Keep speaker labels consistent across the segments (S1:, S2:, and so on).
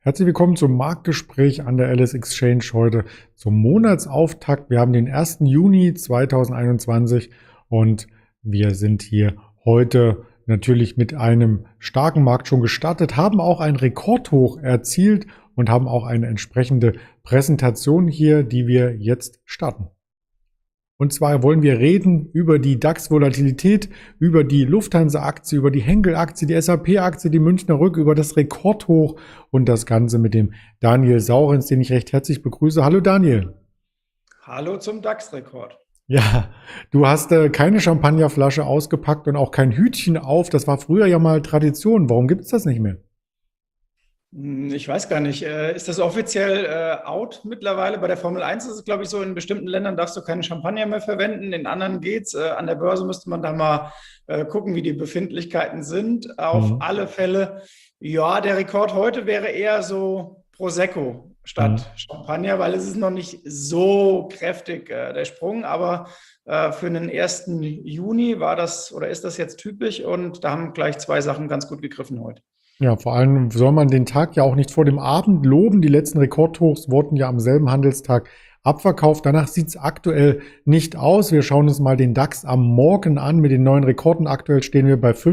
S1: Herzlich willkommen zum Marktgespräch an der LS Exchange heute zum Monatsauftakt. Wir haben den 1. Juni 2021 und wir sind hier heute natürlich mit einem starken Markt schon gestartet, haben auch ein Rekordhoch erzielt und haben auch eine entsprechende Präsentation hier, die wir jetzt starten. Und zwar wollen wir reden über die DAX-Volatilität, über die Lufthansa-Aktie, über die Henkel-Aktie, die SAP-Aktie, die Münchner Rück, über das Rekordhoch und das Ganze mit dem Daniel Saurens, den ich recht herzlich begrüße. Hallo Daniel.
S2: Hallo zum DAX-Rekord.
S1: Ja, du hast keine Champagnerflasche ausgepackt und auch kein Hütchen auf. Das war früher ja mal Tradition. Warum gibt es das nicht mehr?
S2: Ich weiß gar nicht, ist das offiziell out mittlerweile? Bei der Formel 1 ist es, glaube ich, so, in bestimmten Ländern darfst du keinen Champagner mehr verwenden, in anderen geht's. An der Börse müsste man da mal gucken, wie die Befindlichkeiten sind. Auf
S1: Mhm.
S2: alle Fälle, ja, der Rekord heute wäre eher so Prosecco
S1: Mhm.
S2: statt Champagner, weil es ist noch nicht so kräftig, der Sprung, aber für den 1. Juni war das oder ist das jetzt typisch und da haben gleich zwei Sachen ganz gut gegriffen heute.
S1: Ja, vor allem soll man den Tag ja auch nicht vor dem Abend loben. Die letzten Rekordhochs wurden ja am selben Handelstag abverkauft. Danach sieht es aktuell nicht aus. Wir schauen uns mal den DAX am Morgen an mit den neuen Rekorden. Aktuell stehen wir bei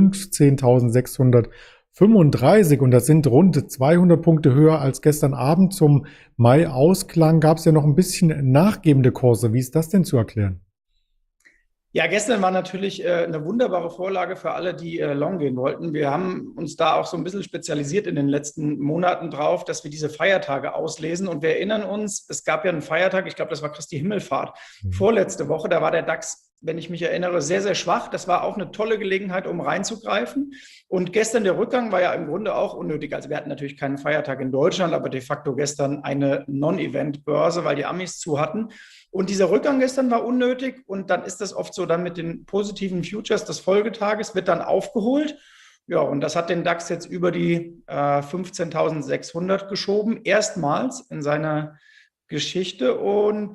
S1: 15.635 und das sind rund 200 Punkte höher als gestern Abend. Zum Mai-Ausklang gab es ja noch ein bisschen nachgebende Kurse. Wie ist das denn zu erklären?
S2: Ja, gestern war natürlich eine wunderbare Vorlage für alle, die long gehen wollten. Wir haben uns da auch so ein bisschen spezialisiert in den letzten Monaten drauf, dass wir diese Feiertage auslesen. Und wir erinnern uns, es gab ja einen Feiertag, ich glaube, das war Christi Himmelfahrt, vorletzte Woche. Da war der DAX, wenn ich mich erinnere, sehr, sehr schwach. Das war auch eine tolle Gelegenheit, um reinzugreifen. Und gestern der Rückgang war ja im Grunde auch unnötig. Also wir hatten natürlich keinen Feiertag in Deutschland, aber de facto gestern eine Non-Event-Börse, weil die Amis zu hatten. Und dieser Rückgang gestern war unnötig und dann ist das oft so, dann mit den positiven Futures des Folgetages wird dann aufgeholt. Ja, und das hat den DAX jetzt über die 15.600 geschoben, erstmals in seiner Geschichte. Und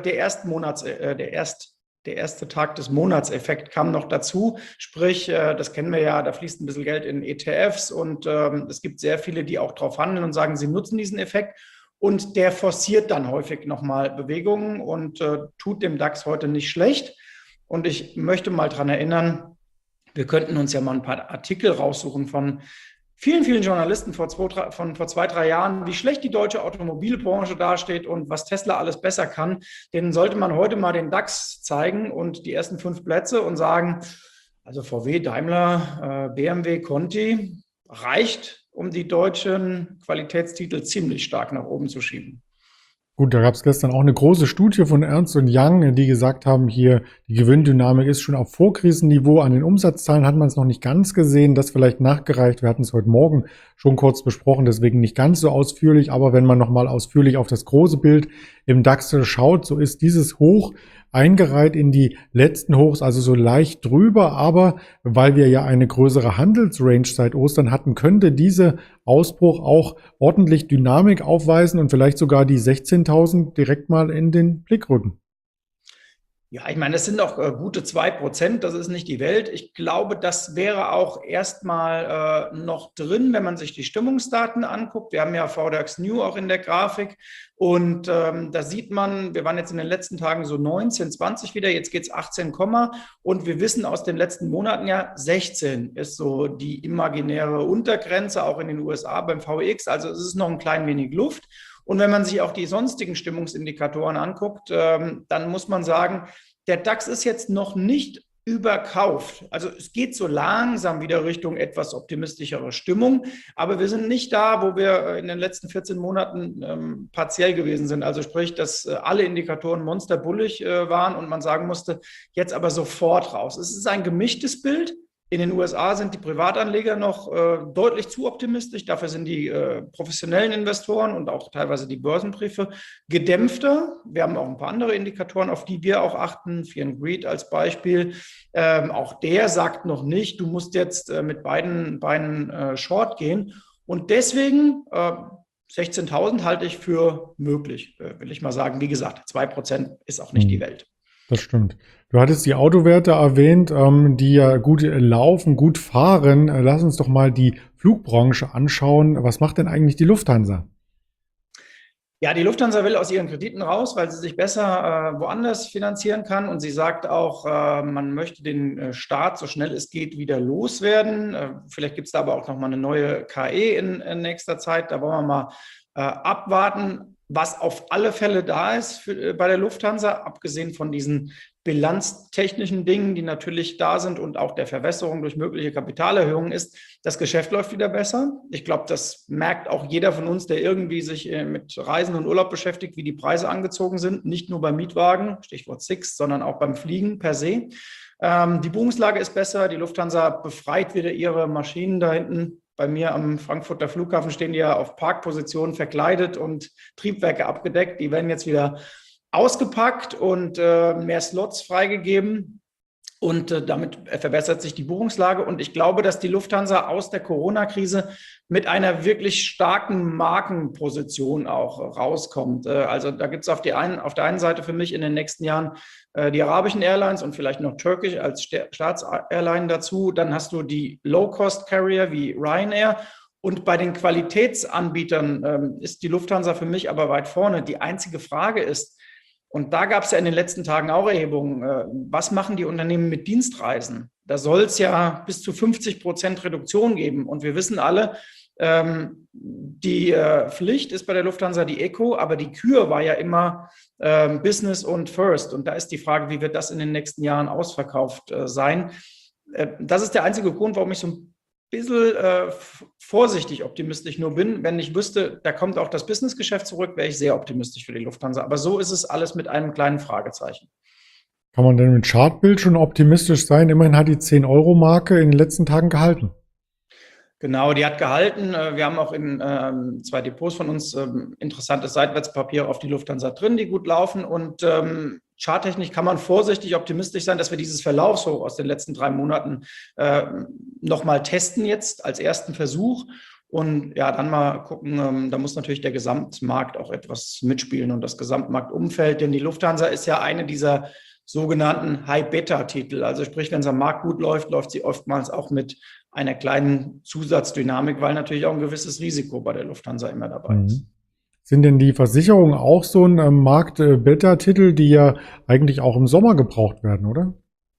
S2: der erste Tag des Monatseffekt kam noch dazu. Sprich, das kennen wir ja, da fließt ein bisschen Geld in ETFs und es gibt sehr viele, die auch drauf handeln und sagen, sie nutzen diesen Effekt. Und der forciert dann häufig nochmal Bewegungen und tut dem DAX heute nicht schlecht. Und ich möchte mal daran erinnern, wir könnten uns ja mal ein paar Artikel raussuchen von vielen, vielen Journalisten von vor 2, 3 Jahren, wie schlecht die deutsche Automobilbranche dasteht und was Tesla alles besser kann. Denen sollte man heute mal den DAX zeigen und die ersten 5 Plätze und sagen, also VW, Daimler, BMW, Conti reicht, um die deutschen Qualitätstitel ziemlich stark nach oben zu schieben.
S1: Gut, da gab es gestern auch eine große Studie von Ernst Young, die gesagt haben, hier die Gewinndynamik ist schon auf Vorkrisenniveau. An den Umsatzzahlen hat man es noch nicht ganz gesehen, das vielleicht nachgereicht. Wir hatten es heute Morgen schon kurz besprochen, deswegen nicht ganz so ausführlich. Aber wenn man nochmal ausführlich auf das große Bild im DAX schaut, so ist dieses Hoch eingereiht in die letzten Hochs, also so leicht drüber. Aber weil wir ja eine größere Handelsrange seit Ostern hatten, könnte dieser Ausbruch auch ordentlich Dynamik aufweisen und vielleicht sogar die 16.000 direkt mal in den Blick rücken.
S2: Ja, ich meine, das sind doch gute 2%, das ist nicht die Welt. Ich glaube, das wäre auch erstmal noch drin, wenn man sich die Stimmungsdaten anguckt. Wir haben ja VDAX New auch in der Grafik und da sieht man, wir waren jetzt in den letzten Tagen so 19, 20 wieder, jetzt geht es 18, und wir wissen aus den letzten Monaten ja, 16 ist so die imaginäre Untergrenze, auch in den USA beim VX, also es ist noch ein klein wenig Luft. Und wenn man sich auch die sonstigen Stimmungsindikatoren anguckt, dann muss man sagen, der DAX ist jetzt noch nicht überkauft. Also es geht so langsam wieder Richtung etwas optimistischere Stimmung, aber wir sind nicht da, wo wir in den letzten 14 Monaten partiell gewesen sind. Also sprich, dass alle Indikatoren monsterbullig waren und man sagen musste, jetzt aber sofort raus. Es ist ein gemischtes Bild. In den USA sind die Privatanleger noch deutlich zu optimistisch. Dafür sind die professionellen Investoren und auch teilweise die Börsenbriefe gedämpfter. Wir haben auch ein paar andere Indikatoren, auf die wir auch achten. Fear and Greed als Beispiel. Auch der sagt noch nicht, du musst jetzt mit beiden Beinen short gehen. Und deswegen 16.000 halte ich für möglich, will ich mal sagen. Wie gesagt, 2% ist auch nicht die Welt.
S1: Das stimmt. Du hattest die Autowerte erwähnt, die ja gut laufen, gut fahren. Lass uns doch mal die Flugbranche anschauen. Was macht denn eigentlich die Lufthansa?
S2: Ja, die Lufthansa will aus ihren Krediten raus, weil sie sich besser woanders finanzieren kann. Und sie sagt auch, man möchte den Staat so schnell es geht wieder loswerden. Vielleicht gibt es da aber auch nochmal eine neue KE in nächster Zeit. Da wollen wir mal abwarten, was auf alle Fälle da ist bei der Lufthansa, abgesehen von diesen bilanztechnischen Dingen, die natürlich da sind und auch der Verwässerung durch mögliche Kapitalerhöhungen ist. Das Geschäft läuft wieder besser. Ich glaube, das merkt auch jeder von uns, der irgendwie sich mit Reisen und Urlaub beschäftigt, wie die Preise angezogen sind. Nicht nur beim Mietwagen, Stichwort Sixt, sondern auch beim Fliegen per se. Die Buchungslage ist besser. Die Lufthansa befreit wieder ihre Maschinen da hinten. Bei mir am Frankfurter Flughafen stehen die ja auf Parkpositionen verkleidet und Triebwerke abgedeckt. Die werden jetzt wieder ausgepackt und mehr Slots freigegeben. Und damit verbessert sich die Buchungslage. Und ich glaube, dass die Lufthansa aus der Corona-Krise mit einer wirklich starken Markenposition auch rauskommt. Also da gibt es auf der einen Seite für mich in den nächsten Jahren die arabischen Airlines und vielleicht noch Turkish als Staatsairline dazu. Dann hast du die Low-Cost-Carrier wie Ryanair. Und bei den Qualitätsanbietern ist die Lufthansa für mich aber weit vorne. Die einzige Frage ist, und da gab es ja in den letzten Tagen auch Erhebungen, was machen die Unternehmen mit Dienstreisen? Da soll es ja bis zu 50% Reduktion geben. Und wir wissen alle, die Pflicht ist bei der Lufthansa die Eco, aber die Kür war ja immer Business und First. Und da ist die Frage, wie wird das in den nächsten Jahren ausverkauft sein? Das ist der einzige Grund, warum ich so ein bisschen vorsichtig optimistisch nur bin. Wenn ich wüsste, da kommt auch das Businessgeschäft zurück, wäre ich sehr optimistisch für die Lufthansa. Aber so ist es alles mit einem kleinen Fragezeichen.
S1: Kann man denn mit Chartbild schon optimistisch sein? Immerhin hat die 10-Euro-Marke in den letzten Tagen gehalten.
S2: Genau, die hat gehalten. Wir haben auch in 2 Depots von uns interessante Seitwärtspapiere auf die Lufthansa drin, die gut laufen. Und charttechnisch kann man vorsichtig optimistisch sein, dass wir dieses Verlaufshoch aus den letzten 3 Monaten nochmal testen jetzt als ersten Versuch. Und ja, dann mal gucken, da muss natürlich der Gesamtmarkt auch etwas mitspielen und das Gesamtmarktumfeld. Denn die Lufthansa ist ja eine dieser sogenannten High-Beta-Titel. Also sprich, wenn es am Markt gut läuft, läuft sie oftmals auch mit einer kleinen Zusatzdynamik, weil natürlich auch ein gewisses Risiko bei der Lufthansa immer dabei ist.
S1: Sind denn die Versicherungen auch so ein Markt-Beta-Titel, die ja eigentlich auch im Sommer gebraucht werden, oder?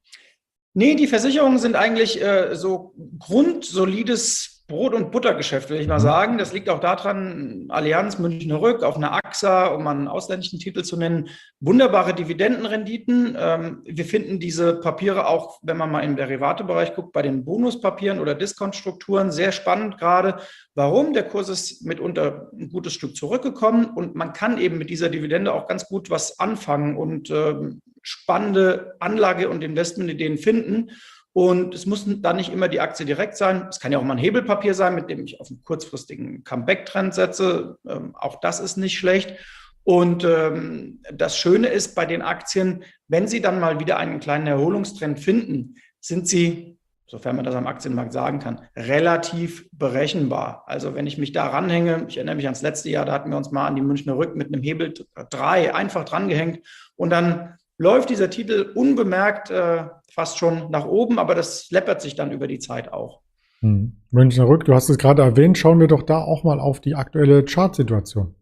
S2: Nee, die Versicherungen sind eigentlich so grundsolides Brot- und Buttergeschäft, will ich mal sagen. Das liegt auch daran, Allianz, Münchner Rück, auf einer AXA, um mal einen ausländischen Titel zu nennen, wunderbare Dividendenrenditen. Wir finden diese Papiere auch, wenn man mal im Derivatebereich guckt, bei den Bonuspapieren oder Diskontstrukturen sehr spannend gerade. Warum? Der Kurs ist mitunter ein gutes Stück zurückgekommen und man kann eben mit dieser Dividende auch ganz gut was anfangen und spannende Anlage- und Investmentideen finden. Und es muss dann nicht immer die Aktie direkt sein. Es kann ja auch mal ein Hebelpapier sein, mit dem ich auf einen kurzfristigen Comeback-Trend setze. Auch das ist nicht schlecht. Und das Schöne ist bei den Aktien, wenn sie dann mal wieder einen kleinen Erholungstrend finden, sind sie, sofern man das am Aktienmarkt sagen kann, relativ berechenbar. Also wenn ich mich da ranhänge, ich erinnere mich ans letzte Jahr, da hatten wir uns mal an die Münchner Rück mit einem Hebel 3 einfach drangehängt und dann läuft dieser Titel unbemerkt fast schon nach oben, aber das läppert sich dann über die Zeit auch.
S1: Münchner Rück, du hast es gerade erwähnt, schauen wir doch da auch mal auf die aktuelle Chartsituation.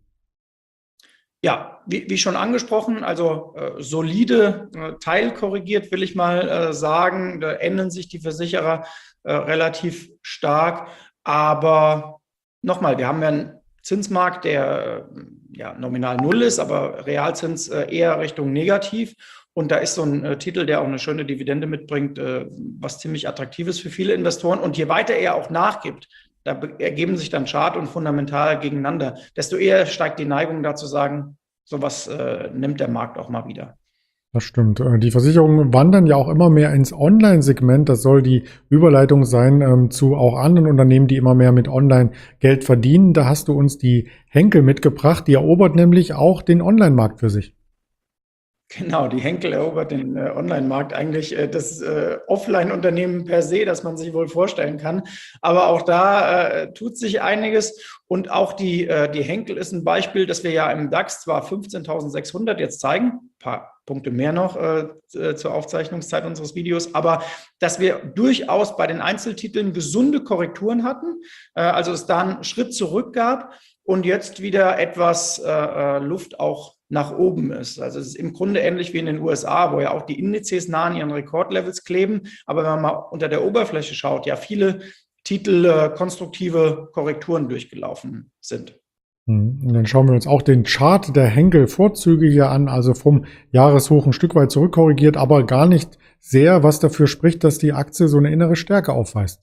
S2: Ja, wie schon angesprochen, also solide, teilkorrigiert will ich mal sagen, da ändern sich die Versicherer relativ stark, aber nochmal, wir haben ja einen Zinsmarkt, der ja nominal null ist, aber Realzins eher Richtung negativ. Und da ist so ein Titel, der auch eine schöne Dividende mitbringt, was ziemlich attraktiv ist für viele Investoren. Und je weiter er auch nachgibt, da ergeben sich dann Chart und fundamental gegeneinander, desto eher steigt die Neigung dazu sagen, sowas nimmt der Markt auch mal wieder.
S1: Das stimmt. Die Versicherungen wandern ja auch immer mehr ins Online-Segment. Das soll die Überleitung sein zu auch anderen Unternehmen, die immer mehr mit Online Geld verdienen. Da hast du uns die Henkel mitgebracht. Die erobert nämlich auch den Online-Markt für sich.
S2: Genau, die Henkel erobert den Online-Markt, eigentlich das Offline-Unternehmen per se, das man sich wohl vorstellen kann. Aber auch da tut sich einiges. Und auch die Henkel ist ein Beispiel, dass wir ja im DAX zwar 15.600 jetzt zeigen, ein paar Punkte mehr noch zur Aufzeichnungszeit unseres Videos, aber dass wir durchaus bei den Einzeltiteln gesunde Korrekturen hatten, also es da einen Schritt zurück gab und jetzt wieder etwas Luft auch nach oben ist. Also es ist im Grunde ähnlich wie in den USA, wo ja auch die Indizes nah an ihren Rekordlevels kleben, aber wenn man mal unter der Oberfläche schaut, ja viele Titel konstruktive Korrekturen durchgelaufen sind.
S1: Und dann schauen wir uns auch den Chart der Henkel-Vorzüge hier an, also vom Jahreshoch ein Stück weit zurückkorrigiert, aber gar nicht sehr, was dafür spricht, dass die Aktie so eine innere Stärke aufweist.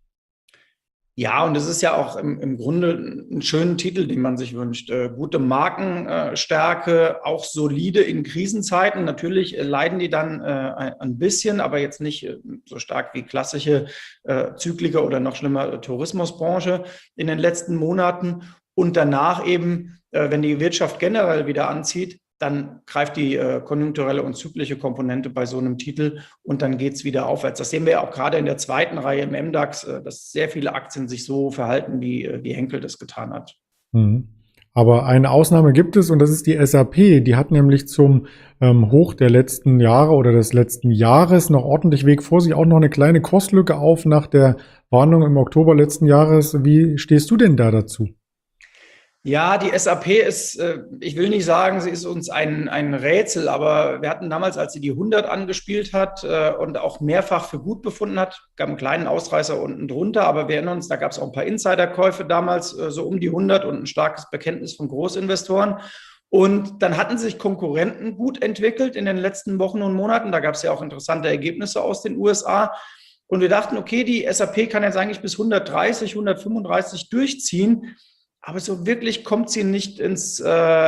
S2: Ja, und es ist ja auch im Grunde ein schöner Titel, den man sich wünscht. Gute Markenstärke, auch solide in Krisenzeiten. Natürlich leiden die dann ein bisschen, aber jetzt nicht so stark wie klassische Zykliker oder noch schlimmer Tourismusbranche in den letzten Monaten. Und danach eben, wenn die Wirtschaft generell wieder anzieht, dann greift die konjunkturelle und zyklische Komponente bei so einem Titel und dann geht es wieder aufwärts. Das sehen wir ja auch gerade in der zweiten Reihe im MDAX, dass sehr viele Aktien sich so verhalten, wie Henkel das getan hat.
S1: Aber eine Ausnahme gibt es und das ist die SAP. Die hat nämlich zum Hoch der letzten Jahre oder des letzten Jahres noch ordentlich Weg vor sich, auch noch eine kleine Kostlücke auf nach der Warnung im Oktober letzten Jahres. Wie stehst du denn da dazu?
S2: Ja, die SAP ist, ich will nicht sagen, sie ist uns ein Rätsel, aber wir hatten damals, als sie die 100 angespielt hat und auch mehrfach für gut befunden hat, gab einen kleinen Ausreißer unten drunter, aber wir erinnern uns, da gab es auch ein paar Insiderkäufe damals, so um die 100 und ein starkes Bekenntnis von Großinvestoren. Und dann hatten sich Konkurrenten gut entwickelt in den letzten Wochen und Monaten. Da gab es ja auch interessante Ergebnisse aus den USA. Und wir dachten, okay, die SAP kann jetzt eigentlich bis 130, 135 durchziehen. Aber so wirklich kommt sie nicht ins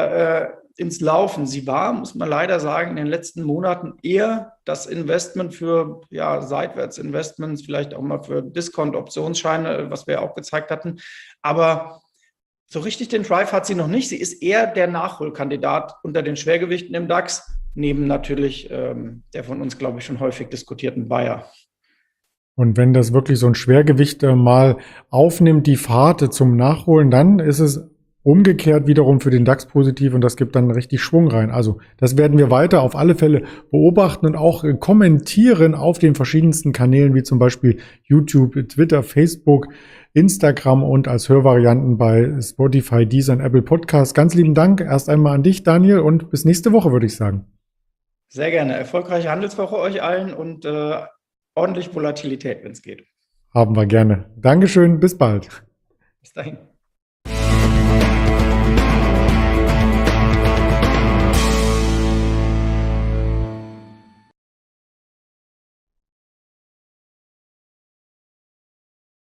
S2: Laufen. Sie war, muss man leider sagen, in den letzten Monaten eher das Investment für Seitwärtsinvestments, vielleicht auch mal für Discount-Optionsscheine, was wir ja auch gezeigt hatten. Aber so richtig den Drive hat sie noch nicht. Sie ist eher der Nachholkandidat unter den Schwergewichten im DAX, neben natürlich der von uns, glaube ich, schon häufig diskutierten Bayer.
S1: Und wenn das wirklich so ein Schwergewicht mal aufnimmt, die Fahrt zum Nachholen, dann ist es umgekehrt wiederum für den DAX positiv und das gibt dann richtig Schwung rein. Also das werden wir weiter auf alle Fälle beobachten und auch kommentieren auf den verschiedensten Kanälen, wie zum Beispiel YouTube, Twitter, Facebook, Instagram und als Hörvarianten bei Spotify, Deezer und Apple Podcasts. Ganz lieben Dank erst einmal an dich, Daniel, und bis nächste Woche, würde ich sagen.
S2: Sehr gerne. Erfolgreiche Handelswoche euch allen und ordentlich Volatilität, wenn es geht.
S1: Haben wir gerne. Dankeschön, bis bald.
S2: Bis dahin.